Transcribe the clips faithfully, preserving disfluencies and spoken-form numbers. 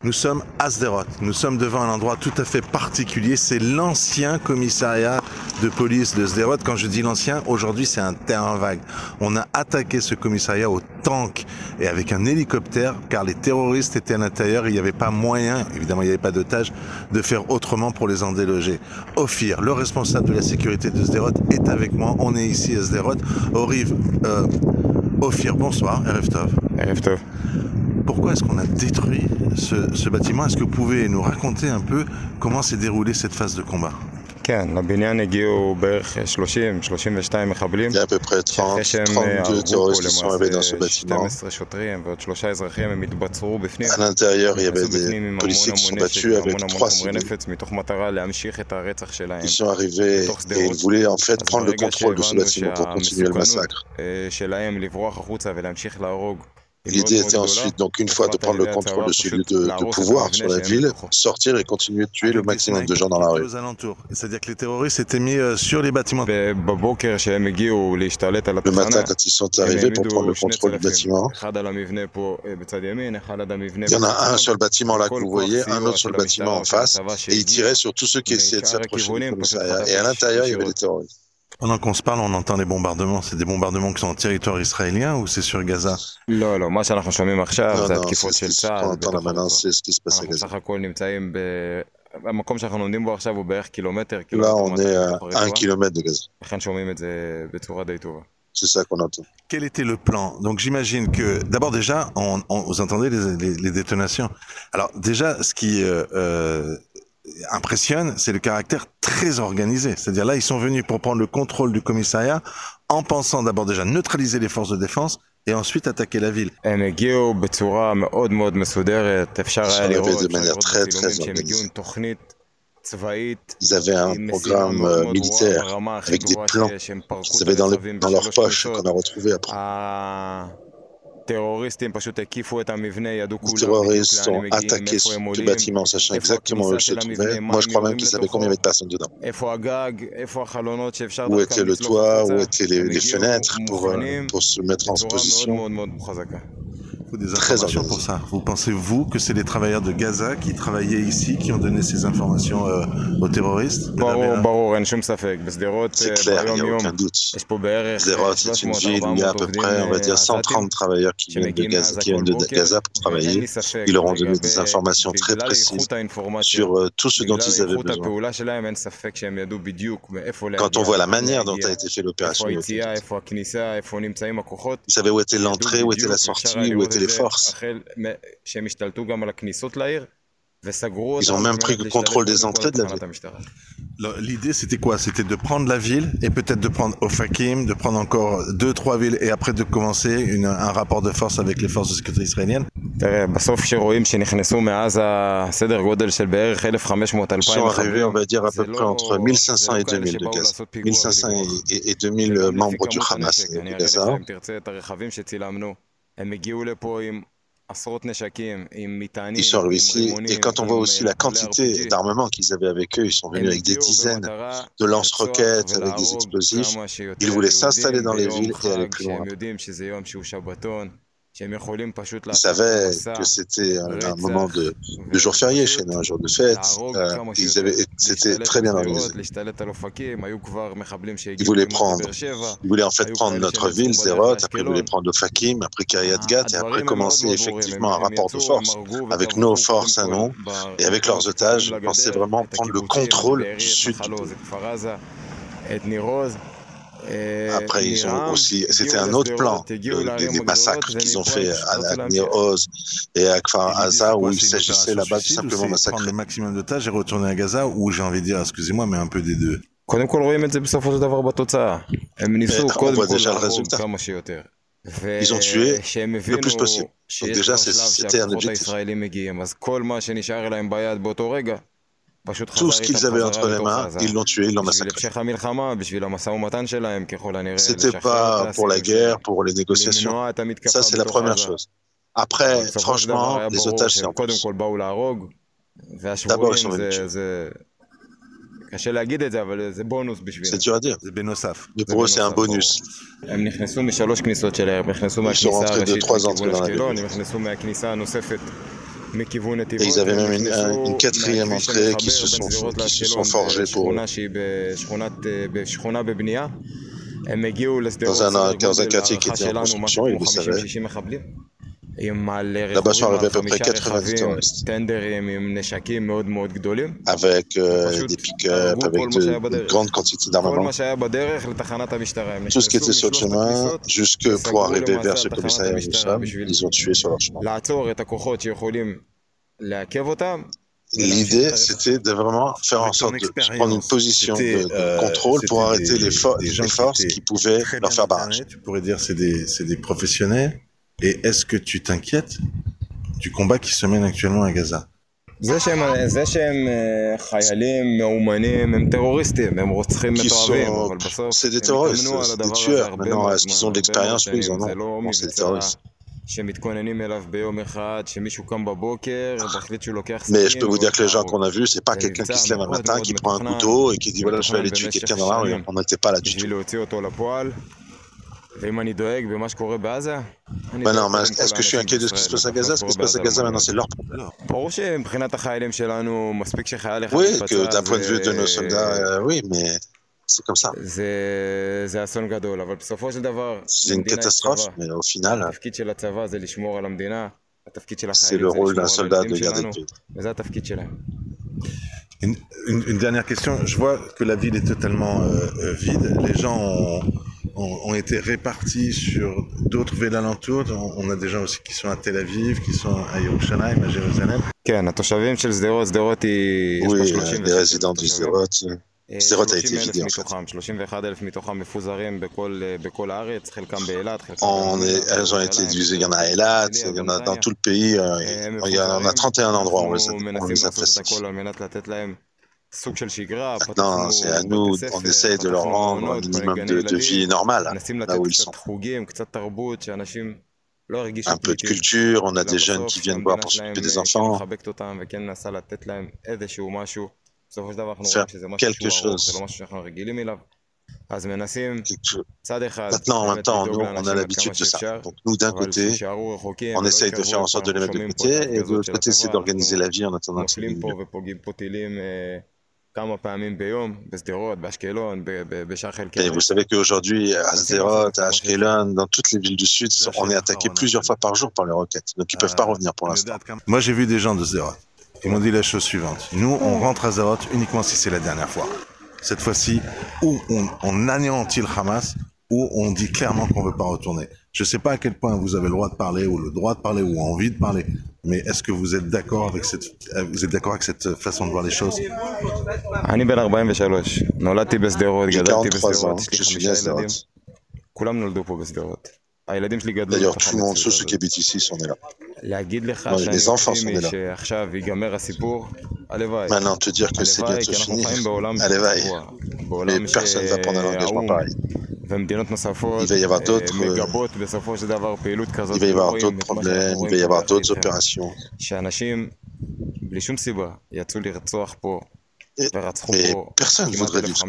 Nous sommes à Sderot. Nous sommes devant un endroit tout à fait particulier. C'est l'ancien commissariat de police de Sderot. Quand je dis l'ancien, aujourd'hui c'est un terrain vague. On a attaqué ce commissariat au tank et avec un hélicoptère car les terroristes étaient à l'intérieur. Il n'y avait pas moyen, évidemment il n'y avait pas d'otages, de faire autrement pour les en déloger. Ophir, le responsable de la sécurité de Sderot, est avec moi. On est ici à Sderot. Au rive, euh, Ophir, bonsoir. Erev Tov. Erev Tov. Pourquoi est-ce qu'on a détruit ce, ce bâtiment? Est-ce que vous pouvez nous raconter un peu comment s'est déroulée cette phase de combat? Il y a à peu près trente, trente-deux terroristes qui sont arrivés dans ce bâtiment. À l'intérieur, il y avait des policiers qui sont battus avec trois civils. Ils sont arrivés et ils voulaient en fait prendre le contrôle de ce bâtiment pour continuer le massacre. L'idée était ensuite, donc une fois de prendre le contrôle de celui de, de pouvoir sur la ville, sortir et continuer de tuer le maximum de gens dans la rue. C'est-à-dire que les terroristes étaient mis sur les bâtiments. Le matin, quand ils sont arrivés pour prendre le contrôle du bâtiment, il y en a un sur le bâtiment là que vous voyez, un autre sur le bâtiment en face, et ils tiraient sur tous ceux qui essayaient de s'approcher du commissariat. Et à l'intérieur, il y avait des terroristes. Pendant qu'on se parle, on entend les bombardements. C'est des bombardements qui sont en territoire israélien ou c'est sur Gaza? Non, non, non, c'est ce qu'on entend là maintenant, c'est ce qui se passe à Gaza. Là, on est à un kilomètre de Gaza. C'est ça qu'on entend. Quel était le plan? Donc j'imagine que, d'abord déjà, on, on, vous entendez les, les, les détonations. Alors déjà, ce qui euh, euh, impressionne, c'est le caractère très organisé. C'est-à-dire là, ils sont venus pour prendre le contrôle du commissariat en pensant d'abord déjà neutraliser les forces de défense et ensuite attaquer la ville. Ils sont arrivés de manière très très organisée. Ils avaient un programme euh, militaire avec des plans qu'ils avaient dans, le, dans leur poche qu'on a retrouvé après. Les terroristes ont attaqué ce bâtiment, sachant exactement où ils se trouvaient. Moi, je crois même qu'ils savaient combien il y avait de personnes dedans. Où était le toit, où étaient les, les fenêtres pour, euh, pour se mettre en position. Il faut des informations pour ça. Vous pensez, vous, que c'est les travailleurs de Gaza qui travaillaient ici, qui ont donné ces informations euh, aux terroristes? C'est clair, il n'y a aucun doute. Sderot, c'est une ville où il y a à peu près, on va dire, cent trente travailleurs qui viennent de Gaza, qui viennent de Gaza pour travailler. Ils leur ont donné des informations très précises sur euh, tout ce dont ils avaient besoin. Quand on voit la manière dont a été fait l'opération, ils savaient où était l'entrée, où était la sortie, où étaient les forces. Ils ont même pris le contrôle des entrées de la ville. L'idée, c'était quoi? C'était de prendre la ville et peut-être de prendre Ofakim, de prendre encore deux, trois villes et après de commencer une, un rapport de force avec les forces de sécurité israéliennes. Ils sont arrivés, on va dire, à peu près entre mille cinq cents et deux mille de Gaza. mille cinq cents et deux mille membres du Hamas de Gaza. Ils sont arrivés ici, et quand on voit aussi la quantité d'armements qu'ils avaient avec eux, ils sont venus avec des dizaines de lance-roquettes, avec des explosifs. Ils voulaient s'installer dans les villes et aller plus loin. Ils savaient que c'était un, un moment de, de jour férié chez nous, un jour de fête. Euh, ils avaient, c'était très bien organisé. Ils voulaient prendre, ils voulaient en fait prendre notre ville, Sderot, après ils voulaient prendre Ofakim, après Kiryat Gat, et après commencer effectivement un rapport de force avec nos forces à nous et avec leurs otages. Ils pensaient vraiment prendre le contrôle du sud du pays. Après, ils ont aussi, c'était un autre plan, le, les, les massacres qu'ils ont fait à, à Nir Oz et à Kfar Aza, où il s'agissait là-bas tout simplement de massacrer. Prendre le maximum d'otages et retourner à Gaza, où j'ai envie de dire, excusez-moi, mais un peu des deux. Mais on voit déjà le résultat. Ils ont tué le plus possible. Donc déjà, c'était un objectif. Tout ce qu'ils avaient entre les mains, ils l'ont tué, ils l'ont massacré. C'était pas pour la guerre, pour les négociations. Ça, c'est la première chose. Après, franchement, les otages, c'est en plus. D'abord, ils sont venus tuer. C'est dur à dire. Mais pour eux, c'est un bonus. Ils sont rentrés de trois entrées dans la ville. Et ils avaient même une, un, une quatrième entrée qui se sont, qui se sont forgées pour eux. Dans un, dans un quartier qui était en construction, ils le savaient. Là-bas sont arrivés à peu près quatre-vingt-dix terroristes. Avec euh, des pick-up, avec de, de grandes quantités d'armement. Tout ce qui était sur le chemin, jusque pour arriver vers ce commissariat où nous sommes, ils ont tué sur leur chemin. L'idée, c'était de vraiment faire en sorte de prendre une position de, de euh, contrôle pour arrêter des, les, for des, les forces qui, qui pouvaient leur faire barrage. Tu pourrais dire c'est des, c'est des professionnels. Et est-ce que tu t'inquiètes du combat qui se mène actuellement à Gaza? Qui sont, c'est des terroristes, c'est des tueurs. Maintenant, est-ce qu'ils ont de l'expérience? Oui, ils en ont. Non, c'est des terroristes. Mais je peux vous dire que les gens qu'on a vus, c'est pas quelqu'un qui se lève un matin, qui prend un couteau et qui dit voilà, je vais aller tuer quelqu'un dans la rue. On n'était pas là du tout. Maintenant, est-ce que je suis inquiet de ce qui se passe à Gaza? Ce qui se passe à Gaza maintenant, c'est leur problème. Oui, que d'un point de vue de nos soldats, euh, oui, mais c'est comme ça. C'est une catastrophe, mais au final, c'est le rôle d'un soldat de garder le pays. Une, une, une dernière question. Je vois que la ville est totalement euh, vide. Les gens ont, ont, ont été répartis sur d'autres villes alentours. On, on a des gens aussi qui sont à Tel Aviv, qui sont à Yerushalayim, à Jérusalem. Oui, euh, les résidents du Sderot. Sderot a été vidé en fait. On est, elles ont été divisées, il y en a à Eilat, il y en a dans tout le pays, il y en a trente et un endroits où on les a, on les a placés. Maintenant, c'est à nous, on essaye de leur rendre un minimum de, de vie normale, là où ils sont. Un peu de culture, on a des jeunes qui viennent boire pour s'occuper des enfants. Faire quelque chose. Quelque chose. Maintenant, en même temps, nous, on a l'habitude de ça. Donc, nous, d'un côté, on essaye de faire en sorte de les mettre de côté, et de l'autre côté, c'est d'organiser la vie en attendant que ça vienne mieux. Et vous savez qu'aujourd'hui, à Sderot, à Ashkelon, dans toutes les villes du Sud, on est attaqué plusieurs fois par jour par les roquettes. Donc, ils ne peuvent pas revenir pour l'instant. Moi, j'ai vu des gens de Sderot. Ils m'ont dit la chose suivante. Nous, on rentre à Sderot uniquement si c'est la dernière fois. Cette fois-ci, où on, on anéantit le Hamas, où on dit clairement qu'on ne veut pas retourner. Je ne sais pas à quel point vous avez le droit de parler, ou le droit de parler, ou envie de parler, mais est-ce que vous êtes d'accord avec cette, vous êtes d'accord avec cette façon de voir les choses? J'ai quarante-trois ans, je suis né à Sderot. D'ailleurs, tout le monde, tous ceux qui habitent ici, sont nés là. Non, les enfants sont nés là. Maintenant, te dire que c'est bientôt fini, allez, vaille. Mais personne ne va prendre un engagement pareil. Il va y avoir d'autres, il va y avoir d'autres problèmes, il va y avoir d'autres opérations. Et, mais personne ne voudrait vivre.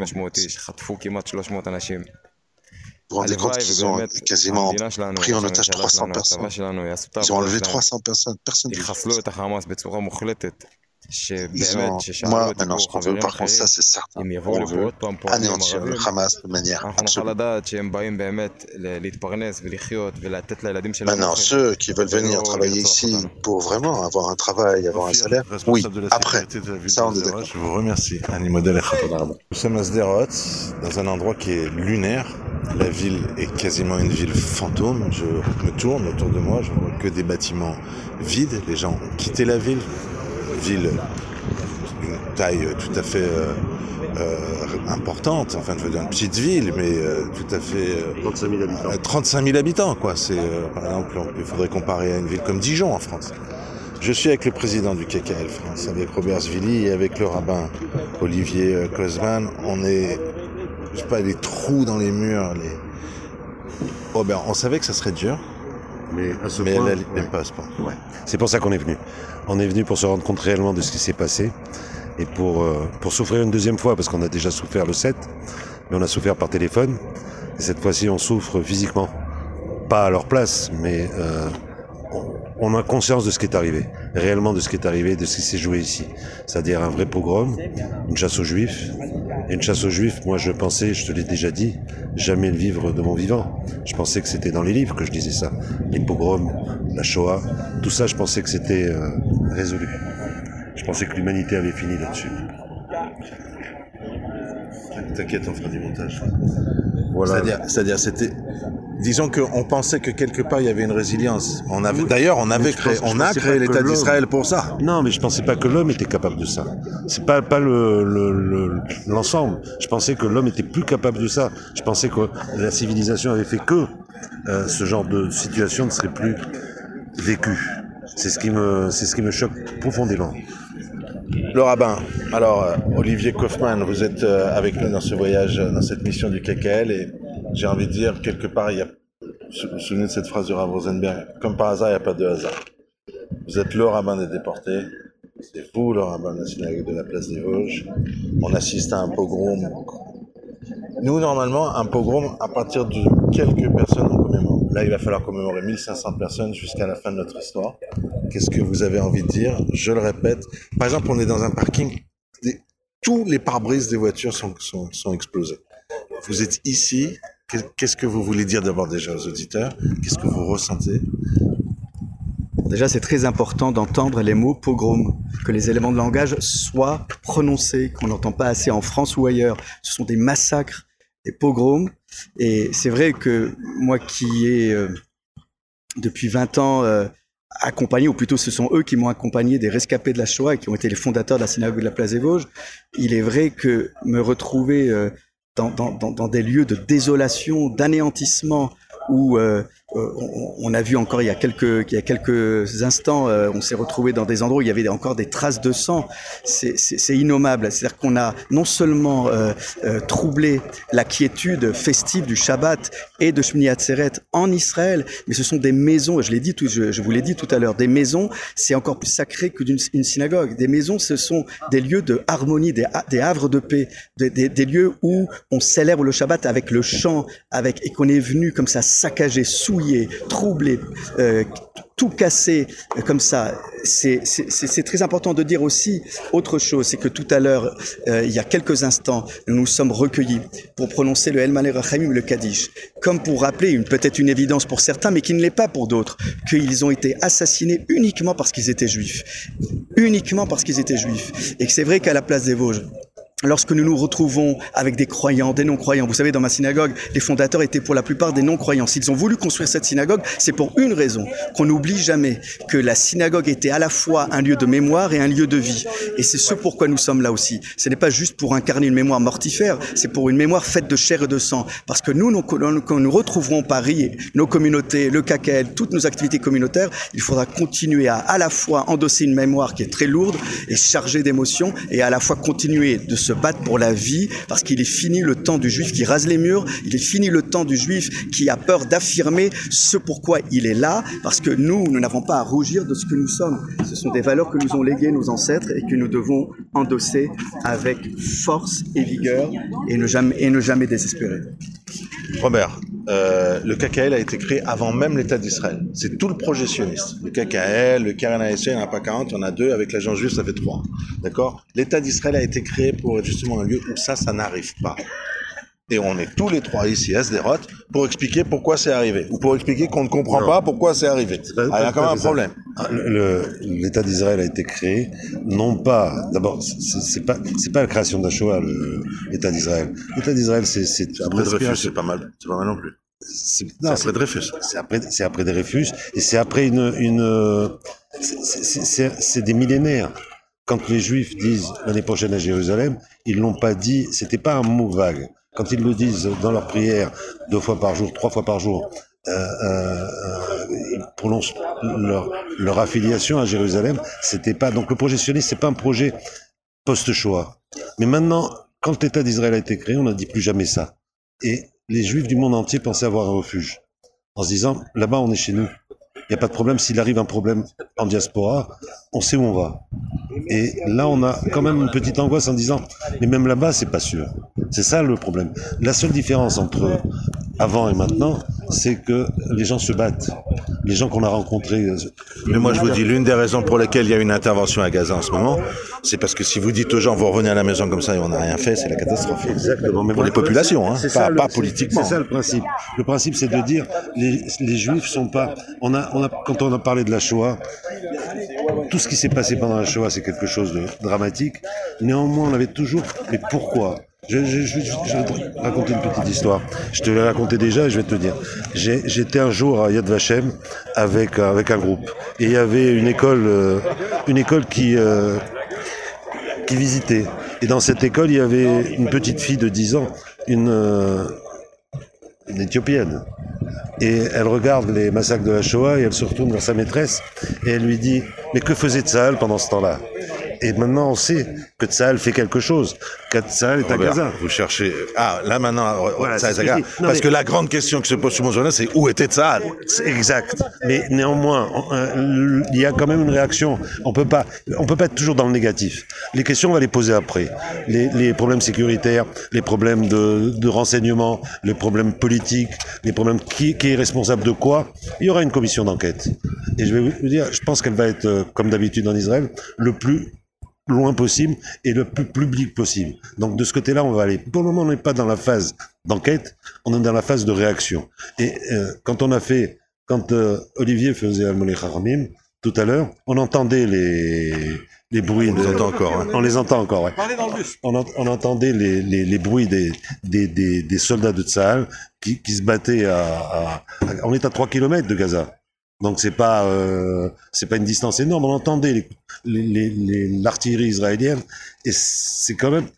Vous vous rendez compte qu'ils ont quasiment pris en otage trois cents personnes. Ils ont enlevé trois cents personnes. Personne ne veut faire ça. Ils ont, moi, maintenant, ce qu'on veut, par contre, ça, c'est certain. On veut anéantir le Hamas de manière absolue. Maintenant, ceux qui veulent venir travailler ici pour vraiment avoir un travail, avoir un salaire, oui, après, ça, on est d'accord. Je vous remercie. Nous sommes à Sderot, dans un endroit qui est lunaire. La ville est quasiment une ville fantôme. Je me tourne autour de moi, je vois que des bâtiments vides. Les gens ont quitté la ville. Ville d'une taille tout à fait euh, euh, importante, enfin je veux dire une petite ville, mais euh, tout à fait... Euh, trente-cinq mille habitants. Euh, trente-cinq mille habitants, quoi. C'est, euh, par exemple, il faudrait comparer à une ville comme Dijon, en France. Je suis avec le président du K K L France, avec Robert Zvili et avec le rabbin Olivier Klosman. On est, je sais pas, les trous dans les murs, les... Oh ben, on savait que ça serait dur. Mais à ce mais point, elle n'aime ouais. pas à ce point. Ouais. C'est pour ça qu'on est venu. On est venu pour se rendre compte réellement de ce qui s'est passé et pour, euh, pour souffrir une deuxième fois, parce qu'on a déjà souffert le sept, mais on a souffert par téléphone. Et cette fois-ci, on souffre physiquement. Pas à leur place, mais euh, on, on a conscience de ce qui est arrivé. réellement de ce qui est arrivé, de ce qui s'est joué ici. C'est-à-dire un vrai pogrom, une chasse aux juifs. Et une chasse aux juifs, moi je pensais, je te l'ai déjà dit, jamais le vivre de mon vivant. Je pensais que c'était dans les livres que je disais ça. Les pogroms, la Shoah, tout ça, je pensais que c'était euh, résolu. Je pensais que l'humanité avait fini là-dessus. T'inquiète, on fera du montage. Voilà. C'est-à-dire, c'est-à-dire, c'était... Disons qu'on pensait que quelque part il y avait une résilience. On avait, oui. D'ailleurs, on avait créé, pense, on a créé l'État d'Israël pour ça. Non, mais je pensais pas que l'homme était capable de ça. C'est pas pas le, le, le l'ensemble. Je pensais que l'homme était plus capable de ça. Je pensais que la civilisation avait fait que euh, ce genre de situation ne serait plus vécu. C'est ce qui me, c'est ce qui me choque profondément. Le rabbin, alors euh, Olivier Kaufmann, vous êtes euh, avec nous dans ce voyage, dans cette mission du K K L, et j'ai envie de dire, quelque part, il y a, vous vous souvenez de cette phrase de Rav Rosenberg, comme par hasard, il n'y a pas de hasard. Vous êtes le rabbin des déportés, c'est vous le rabbin de la synagogue de la place des Vosges, on assiste à un pogrom. Nous, normalement, un pogrom, à partir de quelques personnes, on commémore. Là, il va falloir commémorer mille cinq cents personnes jusqu'à la fin de notre histoire. Qu'est-ce que vous avez envie de dire? Je le répète. Par exemple, on est dans un parking. Des... Tous les pare-brises des voitures sont, sont, sont explosés. Vous êtes ici. Qu'est-ce que vous voulez dire d'abord déjà aux auditeurs? Qu'est-ce que vous ressentez? Déjà, c'est très important d'entendre les mots pogrom, que les éléments de langage soient prononcés, qu'on n'entend pas assez en France ou ailleurs. Ce sont des massacres, des pogroms. Et c'est vrai que moi qui ai, euh, depuis vingt ans, euh, accompagné, ou plutôt ce sont eux qui m'ont accompagné des rescapés de la Shoah et qui ont été les fondateurs de la synagogue de la place des Vosges, il est vrai que me retrouver euh, dans, dans, dans, dans des lieux de désolation, d'anéantissement, où euh, on, on a vu encore il y a quelques, il y a quelques instants, euh, on s'est retrouvé dans des endroits où il y avait encore des traces de sang. C'est, c'est, c'est innommable. C'est-à-dire qu'on a non seulement euh, euh, troublé la quiétude festive du Shabbat et de Shmini Atzeret en Israël, mais ce sont des maisons. Je l'ai dit, tout, je, je vous l'ai dit tout à l'heure. Des maisons, c'est encore plus sacré que d'une une synagogue. Des maisons, ce sont des lieux de harmonie, des, des havres de paix, des, des, des lieux où on célèbre le Shabbat avec le chant, avec et qu'on est venu comme ça saccager, souiller, troubler, euh, tout casser euh, comme ça. C'est, c'est, c'est très important de dire aussi autre chose, c'est que tout à l'heure, euh, il y a quelques instants, nous nous sommes recueillis pour prononcer le El Malé Rachamim, le Kaddish, comme pour rappeler une, peut-être une évidence pour certains, mais qui ne l'est pas pour d'autres, qu'ils ont été assassinés uniquement parce qu'ils étaient juifs. Uniquement parce qu'ils étaient juifs. Et que c'est vrai qu'à la place des Vosges, lorsque nous nous retrouvons avec des croyants, des non-croyants, vous savez, dans ma synagogue, les fondateurs étaient pour la plupart des non-croyants. S'ils ont voulu construire cette synagogue, c'est pour une raison, qu'on n'oublie jamais que la synagogue était à la fois un lieu de mémoire et un lieu de vie. Et c'est ce pourquoi nous sommes là aussi. Ce n'est pas juste pour incarner une mémoire mortifère, c'est pour une mémoire faite de chair et de sang. Parce que nous, quand nous retrouverons Paris, nos communautés, le K K L, toutes nos activités communautaires, il faudra continuer à à la fois endosser une mémoire qui est très lourde et chargée d'émotions, et à la fois continuer de se battre pour la vie, parce qu'il est fini le temps du juif qui rase les murs, il est fini le temps du juif qui a peur d'affirmer ce pourquoi il est là, parce que nous, nous n'avons pas à rougir de ce que nous sommes. Ce sont des valeurs que nous ont léguées nos ancêtres et que nous devons endosser avec force et vigueur et ne jamais, et ne jamais désespérer. Robert, euh, le K K L a été créé avant même l'État d'Israël. C'est tout le projet sioniste. Le K K L, le Keren Haesed, il n'y en a pas quarante, il y en a deux. Avec l'agent juif, ça fait trois. D'accord? L'État d'Israël a été créé pour être justement un lieu où ça, ça n'arrive pas. Et on est tous les trois ici à Sderot pour expliquer pourquoi c'est arrivé. Ou pour expliquer qu'on ne comprend non. pas pourquoi c'est arrivé. C'est pas, ah, il y a quand même un problème. Le, le, L'État d'Israël a été créé, non pas... D'abord, c'est, c'est, pas, c'est pas la création de la Shoah, le, l'État d'Israel. L'État d'Israël, c'est... c'est après Dreyfus, c'est pas mal. C'est pas mal non plus. C'est, non, c'est après Dreyfus. C'est après, c'est après Dreyfus. Et c'est après une... une c'est, c'est, c'est, c'est des millénaires. Quand les Juifs disent l'année prochaine à Jérusalem, ils l'ont pas dit... C'était pas un mot vague. Quand ils le disent dans leur prière, deux fois par jour, trois fois par jour, euh, euh, ils prononcent leur, leur affiliation à Jérusalem. C'était pas donc le projet sioniste, c'est pas un projet post-Shoah. Mais maintenant, quand l'État d'Israël a été créé, on n'a dit plus jamais ça. Et les Juifs du monde entier pensaient avoir un refuge, en se disant là-bas on est chez nous. Il n'y a pas de problème, s'il arrive un problème en diaspora, on sait où on va. Et là, on a quand même une petite angoisse en disant, mais même là-bas, c'est pas sûr. C'est ça le problème. La seule différence entre avant et maintenant, c'est que les gens se battent. les gens qu'on a rencontrés. Euh, Mais moi, je vous dis, l'une des raisons pour lesquelles il y a une intervention à Gaza en ce moment, c'est parce que si vous dites aux gens, vous revenez à la maison comme ça et on n'a rien fait, c'est la catastrophe. Exactement. Mais pour moi, les populations, hein, pas, ça, pas le, politiquement. C'est ça le principe. Le principe, c'est de dire, les, les Juifs sont pas. On a, on a, quand on a parlé de la Shoah, tout ce qui s'est passé pendant la Shoah, c'est quelque chose de dramatique. Néanmoins, on avait toujours. Mais pourquoi ? Je, je, je, je vais te raconter une petite histoire. Je te l'ai raconté déjà et je vais te dire. J'ai, j'étais un jour à Yad Vashem avec, avec un groupe. Et il y avait une école, euh, une école qui, euh, qui visitait. Et dans cette école, il y avait une petite fille de dix ans, une, euh, une Éthiopienne. Et elle regarde les massacres de la Shoah et elle se retourne vers sa maîtresse et elle lui dit « Mais que faisait Tsahal pendant ce temps-là ?» Et maintenant, on sait que Tsahal fait quelque chose, que Tsahal est à Robert, Gaza. Vous cherchez... Ah, là maintenant, Voilà, ça, c'est ça, ce que je dis. Non, parce mais... que la grande question que se pose sur mon journal, c'est où était Tsahal ? C'est exact. Mais néanmoins, euh, il y a quand même une réaction. On peut pas, on peut pas être toujours dans le négatif. Les questions, on va les poser après. Les, les problèmes sécuritaires, les problèmes de, de renseignement, les problèmes politiques, les problèmes qui, qui est responsable de quoi. Il y aura une commission d'enquête. Et je vais vous dire, je pense qu'elle va être, comme d'habitude en Israël, le plus loin possible et le plus public possible. Donc de ce côté-là, on va aller. Pour le moment, on n'est pas dans la phase d'enquête, on est dans la phase de réaction. Et euh, quand on a fait, quand euh, Olivier faisait Al-Molech Haramim, tout à l'heure, on entendait les les bruits. On de, les entend encore. Hein. On les entend encore. Ouais. On, on, on entendait les, les, les bruits des, des, des, des soldats de Tsahal qui, qui se battaient à, à, à. On est à trois kilomètres de Gaza. Donc c'est pas euh, c'est pas une distance énorme. On entendait les, les, les, l'artillerie israélienne et c'est quand même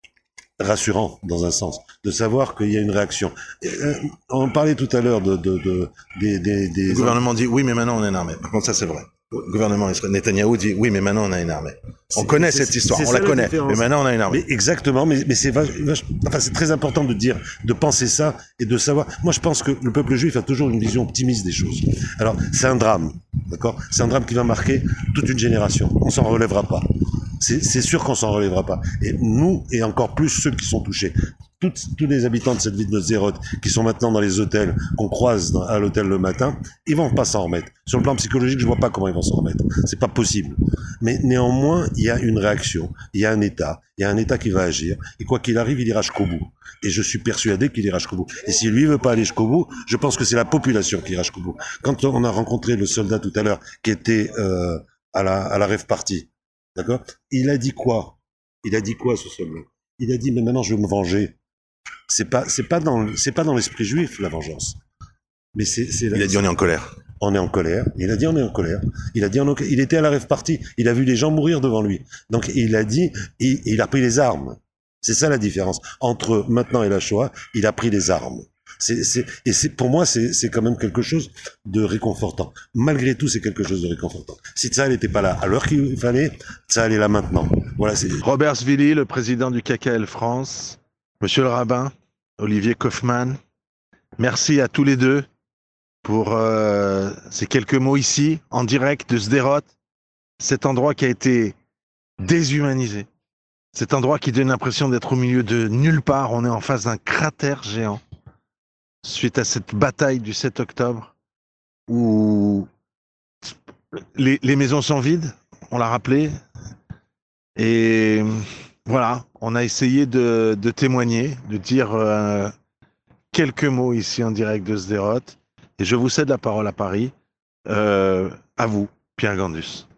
rassurant dans un sens de savoir qu'il y a une réaction. Et, euh, on parlait tout à l'heure de, de, de des, des, des Le gouvernement dit oui, mais maintenant on a une armée. Par contre, ça c'est vrai. Le gouvernement Netanyahou dit oui, mais maintenant on a une armée. On c'est, connaît c'est, cette histoire, c'est on la connaît, mais maintenant on a une armée. Mais exactement, mais, mais c'est, vache, vache, enfin, c'est très important de dire, de penser ça et de savoir. Moi, je pense que le peuple juif a toujours une vision optimiste des choses. Alors, c'est un drame, d'accord ? C'est un drame qui va marquer toute une génération. On s'en relèvera pas. C'est, c'est sûr qu'on s'en relèvera pas. Et nous, et encore plus ceux qui sont touchés. Toutes, tous les habitants de cette ville de Sderot qui sont maintenant dans les hôtels, qu'on croise dans, à l'hôtel le matin, ils vont pas s'en remettre. Sur le plan psychologique, je vois pas comment ils vont s'en remettre. C'est pas possible. Mais néanmoins, il y a une réaction, il y a un État, il y a un État qui va agir. Et quoi qu'il arrive, il ira jusqu'au bout. Et je suis persuadé qu'il ira jusqu'au bout. Et si lui veut pas aller jusqu'au bout, je pense que c'est la population qui ira jusqu'au bout. Quand on a rencontré le soldat tout à l'heure, qui était euh, à la à la rave party, d'accord ? Il a dit quoi ? Il a dit quoi, ce soldat ? Il a dit, mais maintenant je veux me venger. C'est pas, c'est pas dans, c'est pas dans l'esprit juif, la vengeance. Mais c'est, c'est il a dit on est en colère. On est en colère. Il a dit on est en colère. Il a dit on, il était à la rave party. Il a vu les gens mourir devant lui. Donc il a dit, il, il a pris les armes. C'est ça la différence entre maintenant et la Shoah. Il a pris les armes. C'est, c'est, et c'est, pour moi, c'est, c'est quand même quelque chose de réconfortant. Malgré tout, c'est quelque chose de réconfortant. Si Tsahal n'était pas là à l'heure qu'il fallait, Tsahal est là maintenant. Voilà, c'est... Robert Zvili, le président du K K L France. Monsieur le rabbin, Olivier Kaufmann, merci à tous les deux pour euh, ces quelques mots ici, en direct de Sderot, cet endroit qui a été déshumanisé, cet endroit qui donne l'impression d'être au milieu de nulle part. On est en face d'un cratère géant suite à cette bataille du sept octobre où les, les maisons sont vides, on l'a rappelé, et voilà, on a essayé de, de témoigner, de dire euh, quelques mots ici en direct de Sderot. Et je vous cède la parole à Paris. Euh, à vous, Pierre Gandus.